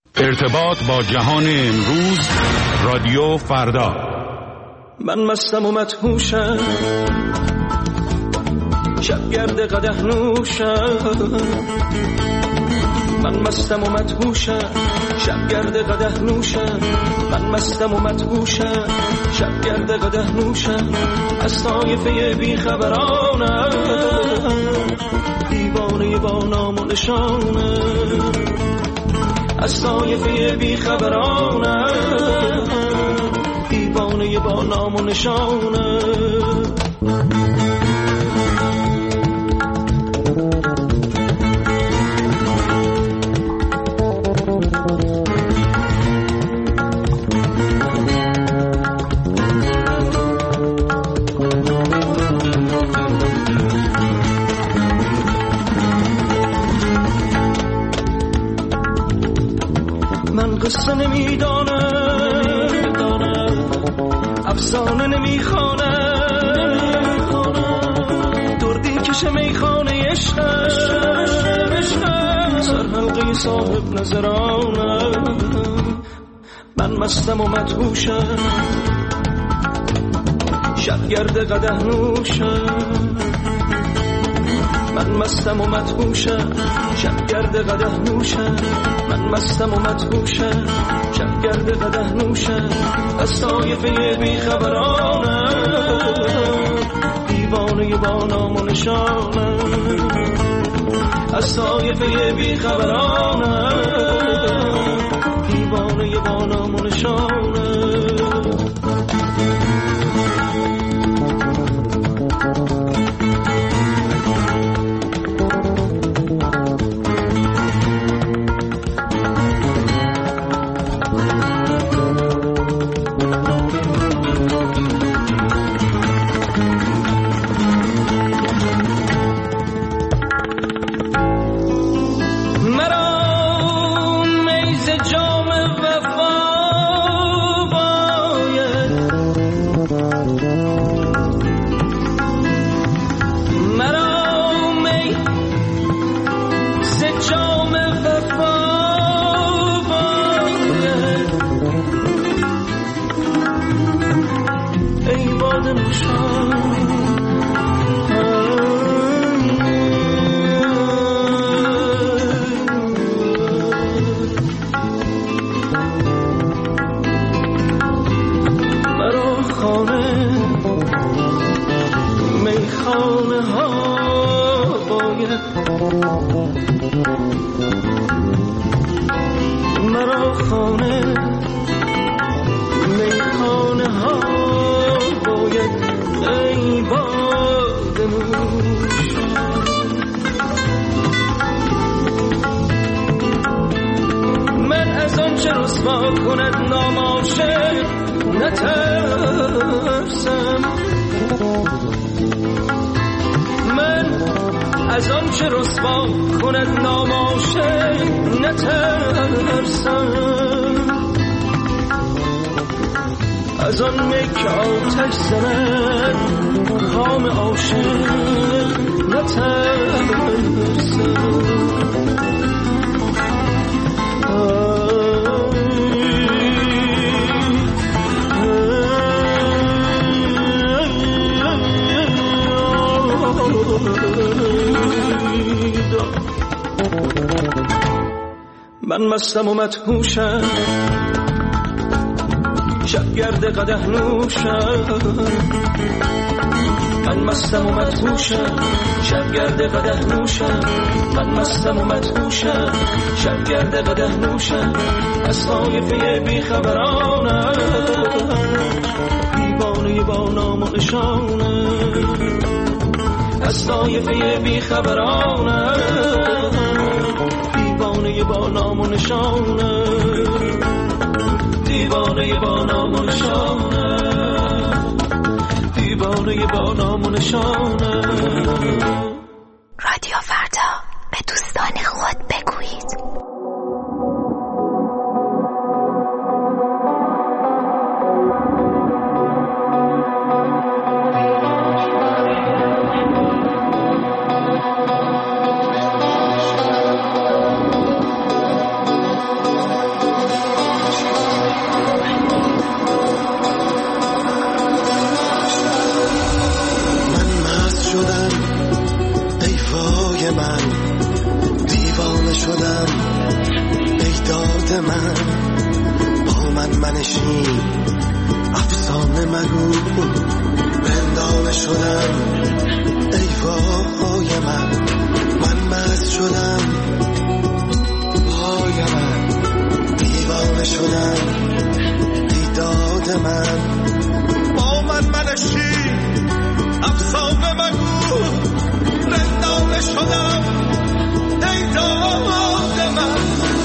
ارتباط با جهان امروز، رادیو فردا. من مستم و مدهوشم، شبگرد قدح نوشم. من مستم و مدهوشم، شبگرد قدح نوشم. من مستم و مدهوشم، شبگرد قدح نوشم. از طایفه بیخبرانم، دیوانه با نام و نشانم. از طایفه بیخبرانم، دیوانه با نام و نشانم. قصه نمیدانم، افسانه نمیخوانم. دردی کشه میخانه عشقم، سرحلقه صاحب نظرانم. من مستم و مدهوشم، شبگرد قدح نوشم. من مستم و مدهوشم، شبگرد قدح نوشم. من مستم و مدهوشم، شبگرد قدح نوشم. از طایفه بیخبرانم، دیوانه با نام و نشانم. از طایفه بیخبرانم، دیوانه با نام و نشانم. من مستم و مدهوشم، شبگرد قدح نوشم. من مستم و مدهوشم، شبگرد قدح نوشم. من مستم و مدهوشم، شبگرد قدح نوشم. از طایفه بیخبرانم، دیوانه با نام و نشانم. از طایفه بیخبرانم، دیوانه با نام و نشانم. دیوانه با نام و نشانم. دیوانه با نام و نشانم. رادیو فردا، به دوستان خود بگویید. من با من منشین افسانه مگو رندانه شدم ای وای من مست شدم وای من دیوانه شدم دیداد من با من منشین افسانه مگو رندانه شدم ای داد من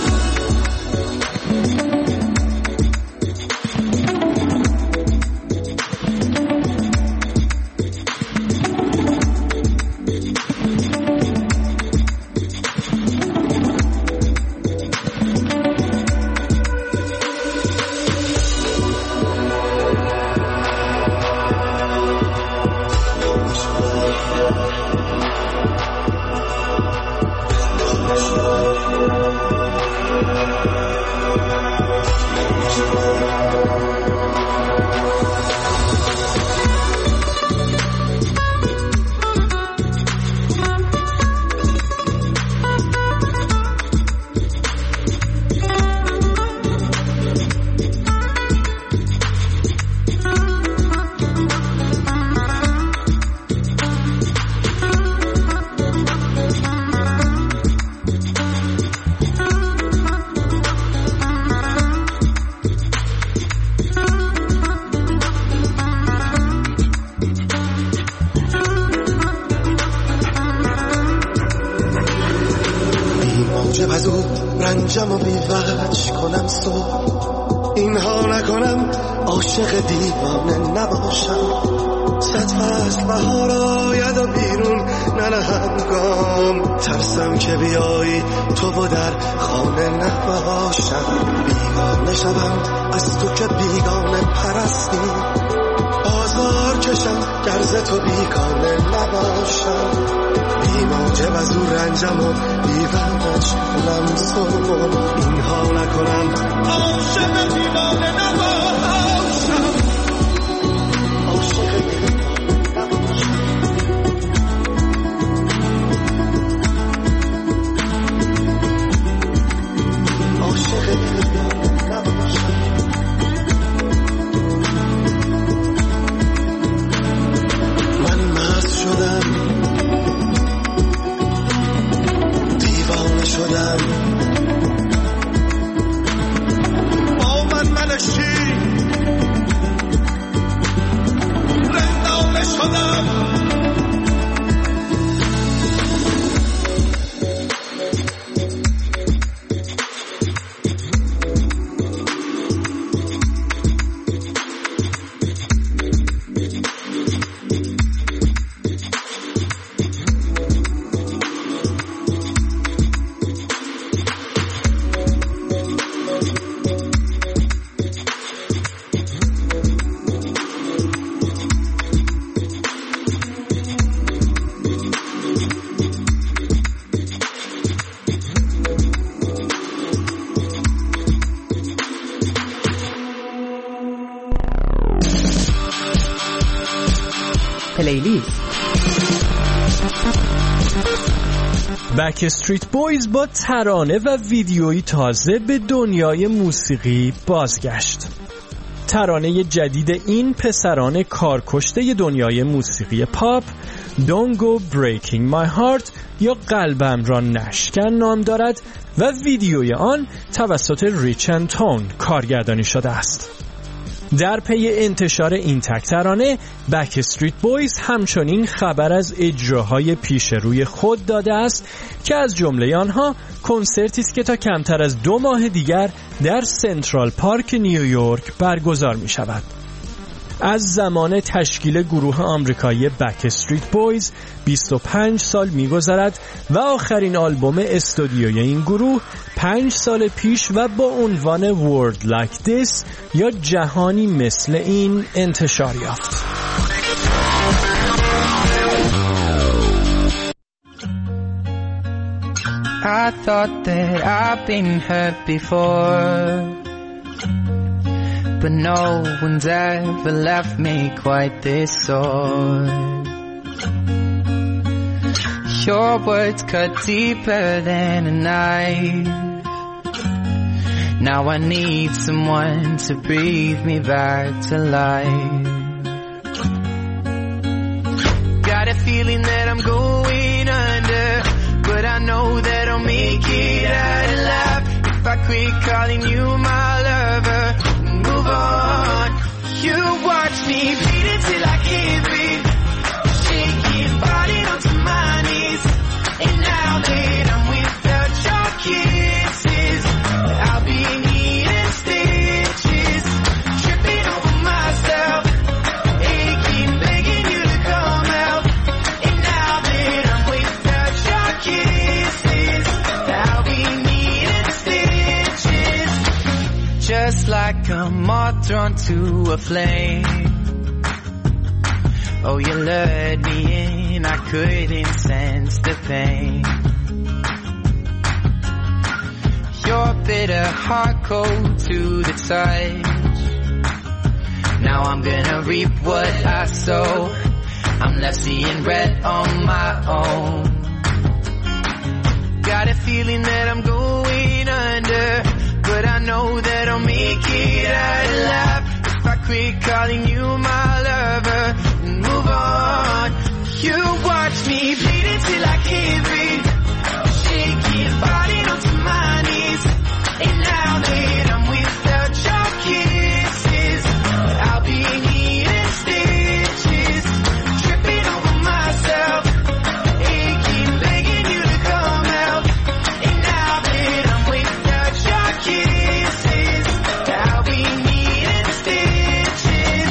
رنجم و بیوج کنم صبح اینها نکنم عاشق دیوانه نباشم صد فصل بهار آید و بیرون ننهم گام ترسم که بیایی تو و در خانه نباشم بیگانه شدم از تو که بیگانه پرستی آزار کشم گرز تو بیگانه نباشم بی موجب از او رنجم و بیوج کنم صبح اینها نکنم عاشق دیوانه نباشم عاشق بکستریت بویز با ترانه و ویدیویی تازه به دنیای موسیقی بازگشت. ترانه جدید این پسران کارکشته دنیای موسیقی پاپ Don't Go Breaking My Heart یا قلبم را نشکن نام دارد و ویدیوی آن توسط ریچ اند تون کارگردانی شده است. در پی انتشار این تک ترانه بکستریت بویز همچنین خبر از اجراهای پیش روی خود داده است که از جمله آنها کنسرتی است که تا کمتر از 2 ماه دیگر در سنترال پارک نیویورک برگزار می شود. از زمان تشکیل گروه آمریکایی بکستریت بویز 25 سال می‌گذرد و آخرین آلبوم استودیویی این گروه 5 سال پیش و با عنوان World Like This یا جهانی مثل این انتشار یافت. I thought that I've been hurt before, but no one's ever left me quite this sore. Your words cut deeper than a knife. Now I need someone to breathe me back to life. Got a feeling that I'm going under, but I know that I'll make it out alive if I quit calling you my lover and move on. You watch me bleed until I can't breathe, shaking, falling onto my knees. And now that I'm without your kisses, I'll be needing stitches, tripping over myself, aching, begging you to come out. And now that I'm without your kisses, I'll be needing stitches, just like a moth drawn to a flame. Oh, you lured me in, I couldn't sense the pain. Your bitter heart cold to the touch. Now I'm gonna reap what I sow. I'm left seeing red on my own. Got a feeling that I'm going under, but I know that I'll make it out alive if I quit calling you my lover and move on. You watch me bleed until I can't breathe, shaking, falling onto my knees. And now that I'm without your kisses, I'll be needing stitches, tripping over myself, aching, begging you to come out. And now that I'm without your kisses, I'll be needing stitches.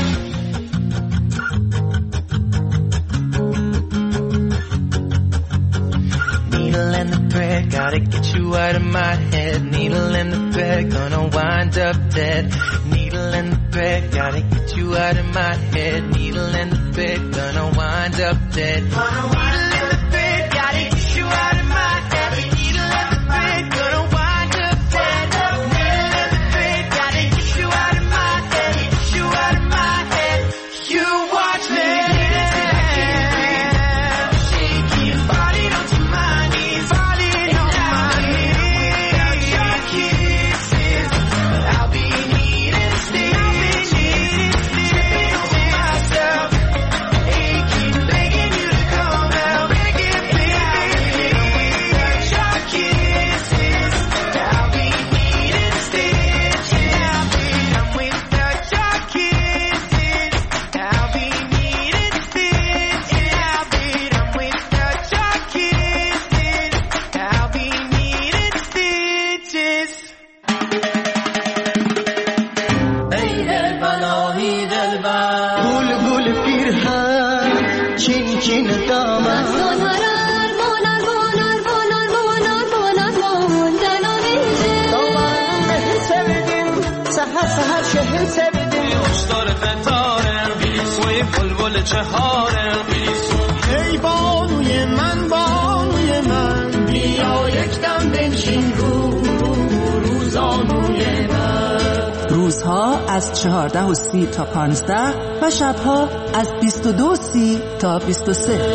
Needle and the thread, gotta get you out of my head. Needle and the thread, gonna wind up dead. Needle and the thread, gotta get you out of my head. Needle and the thread, gonna wind up dead. Needle and the thread, gotta get you out of my head. Needle and the thread, gonna wind up dead. Needle and the thread, gotta get you out of my head. Get you out of my head. You watch me. ای بانوی من بانوی من، بیا یک دم بنشین روزانوی من. روزها از 14:30 تا 15 و شبها از 22:30 تا 23.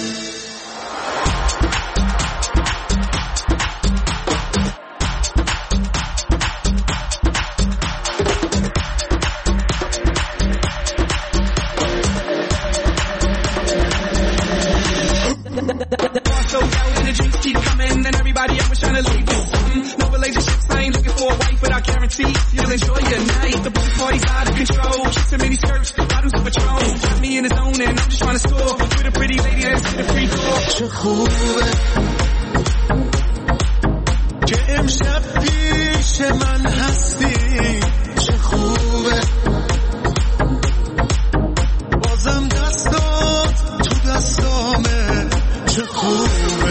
You'll enjoy your night. The party's out of control. Too many skirts, bottles of Patron. Got me in the zone and I'm just trying to score with a pretty lady that's in the free throw. چه خوبه که امشب پیش من هستی. چه خوبه بازم دستات تو دستامه. چه خوبه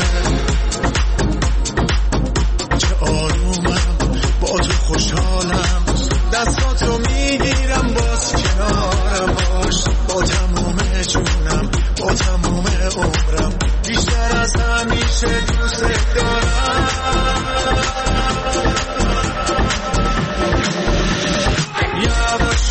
چه آرومم با تو خوشحالم. دستاتو میگیرم باز کنارم باش. با تموم جونم با تموم عمرم بیشتر از همیشه دوست دارم. یواش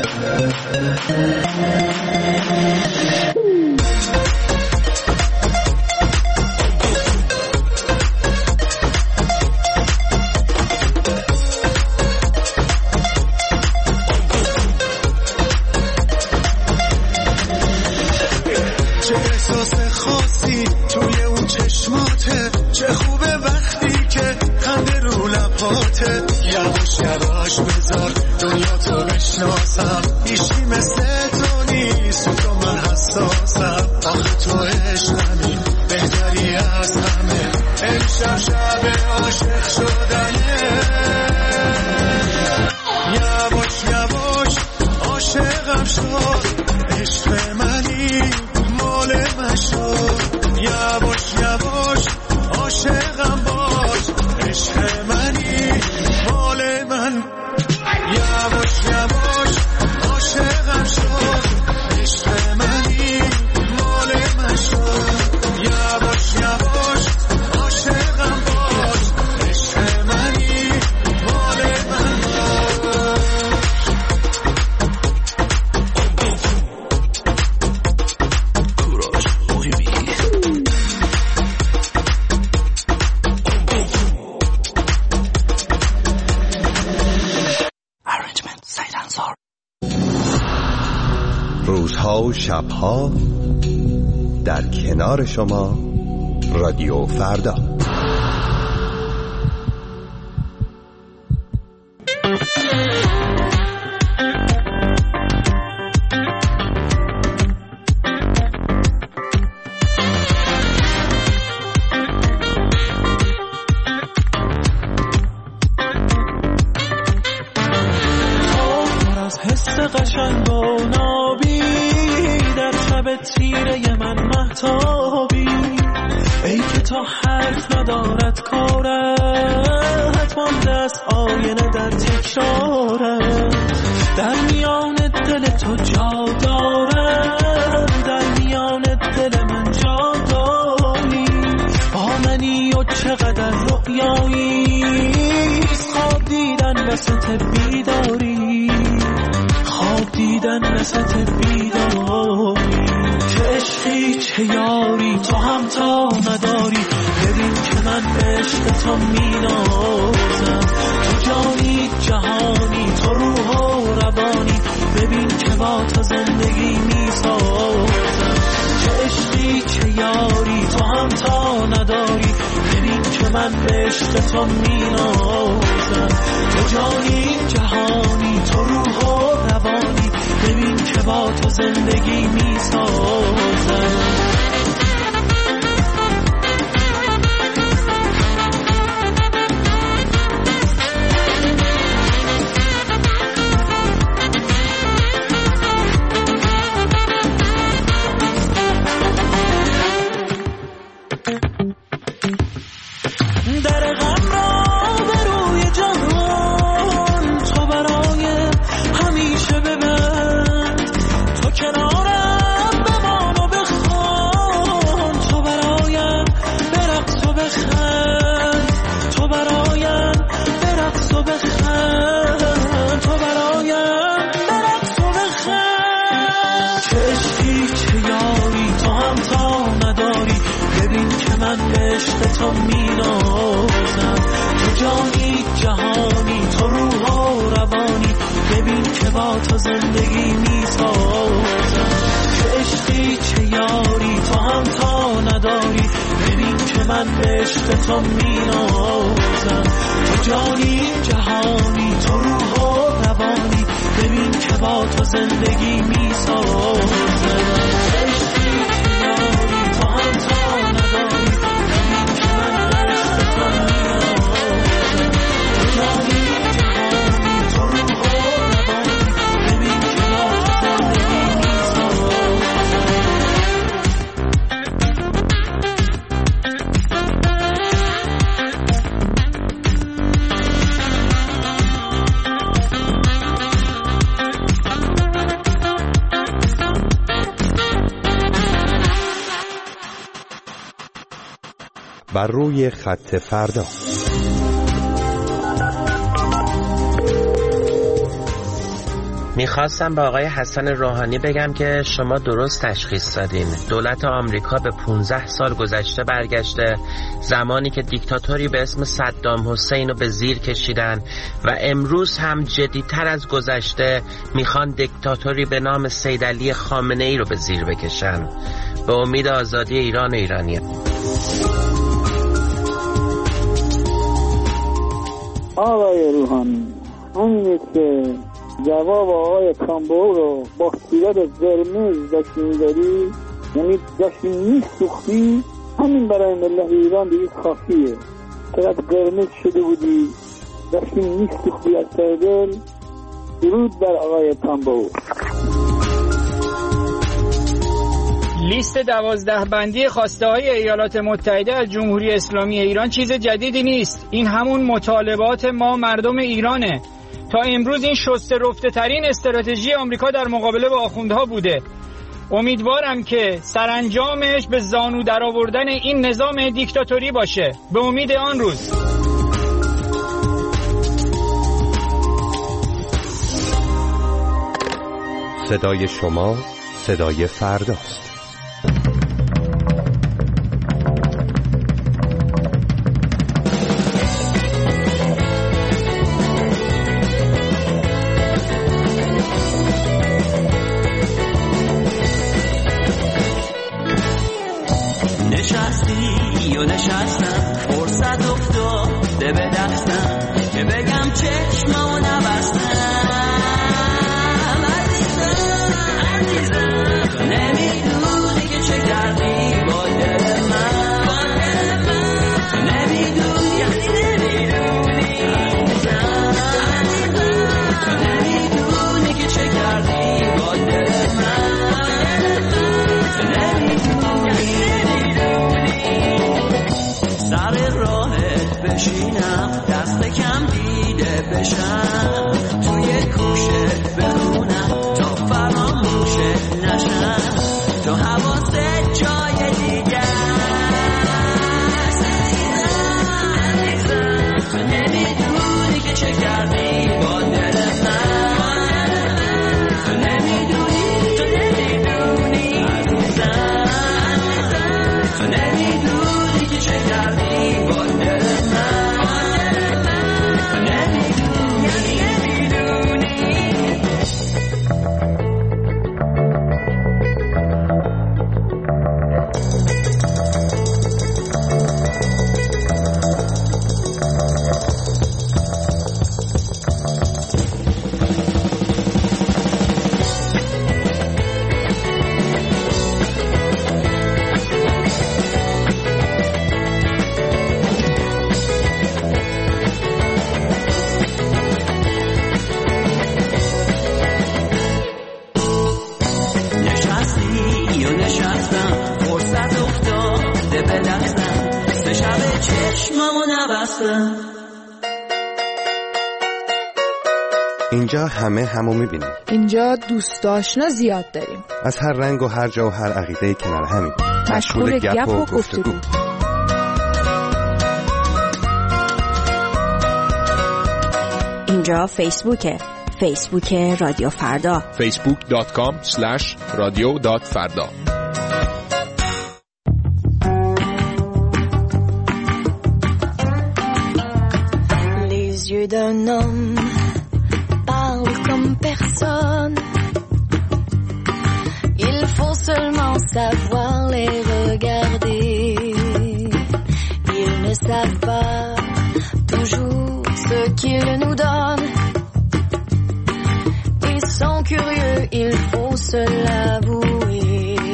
روزها و شبها در کنار شما رادیو فردا. بر روی خط فردا. میخواستم به آقای حسن روحانی بگم که شما درست تشخیص دادین. دولت آمریکا به 15 سال گذشته برگشته، زمانی که دیکتاتوری به اسم صدام حسین رو به زیر کشیدن و امروز هم جدی‌تر از گذشته میخوان دیکتاتوری به نام سیدعلی خامنه‌ای رو به زیر بکشن، به امید آزادی ایران و ایرانیان. آقای روحانی، همینه که جواب آقای کامبو رو با صورت قرمز داشتی میداری، یعنی داشتی میسوختی، همین برای ملت ایران دیگه کافیه. چقدر قرمز شده بودی، داشتی میسوختی از ته دل. درود بر آقای کامبو. لیست 12 بندی خواسته های ایالات متحده از جمهوری اسلامی ایران چیز جدیدی نیست. این همون مطالبات ما مردم ایرانه. تا امروز این شسته رفته ترین استراتژی آمریکا در مقابله با آخوندها بوده. امیدوارم که سرانجامش به زانو در آوردن این نظام دیکتاتوری باشه. به امید آن روز. صدای شما صدای فرداست. اینجا همو میبینیم. اینجا دوست آشنا زیاد داریم. از هر رنگ و هر جا و هر عقیده‌ای کنار همین. مشغول گپ و گفتگو. اینجا فیسبوک رادیو فردا. facebook.com/radio.farda. Les yeux d'un homme parlent comme personne. Il faut seulement savoir les regarder. Ils ne savent pas toujours ce qu'ils nous donnent. Ils sont curieux, il faut se l'avouer.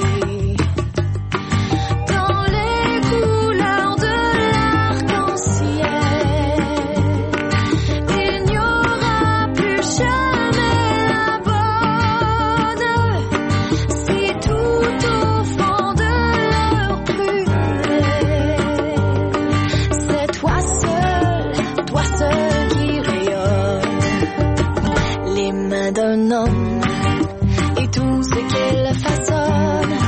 Dans les couleurs de l'arc-en-ciel, il n'y aura plus jamais la bonne. Si tout au fond de leur prunelle, c'est toi seul qui rayonne. Les mains d'un homme et tout ce qu'il façonne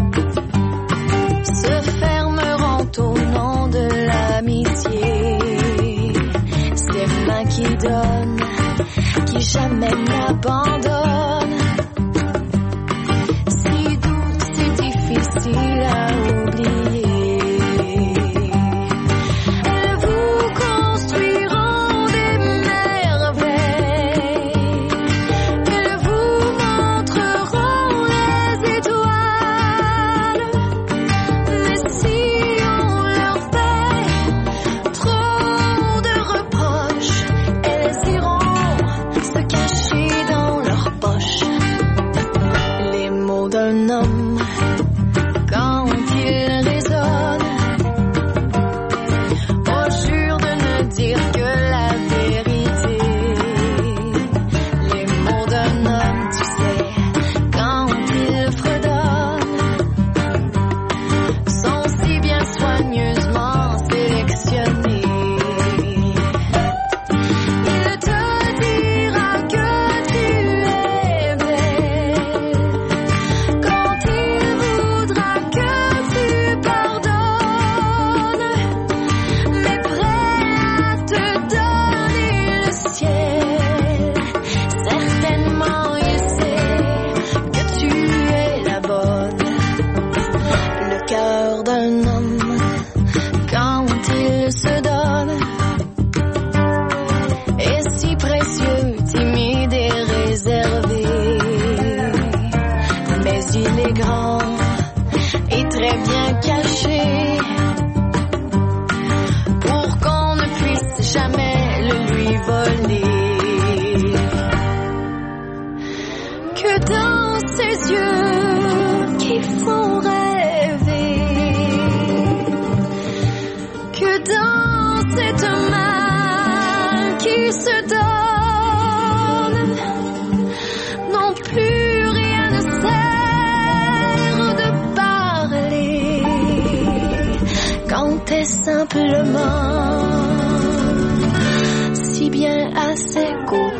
se fermeront au nom de l'amitié. Ces mains qui donnent, qui jamais n'abandonnent. d'un homme quand il résonne. On jure de ne dire que la vérité. Les mots d'un homme, tu sais, quand il fredonne, sont si bien soigneusement sélectionnés. Simplement, si bien à ses côtés.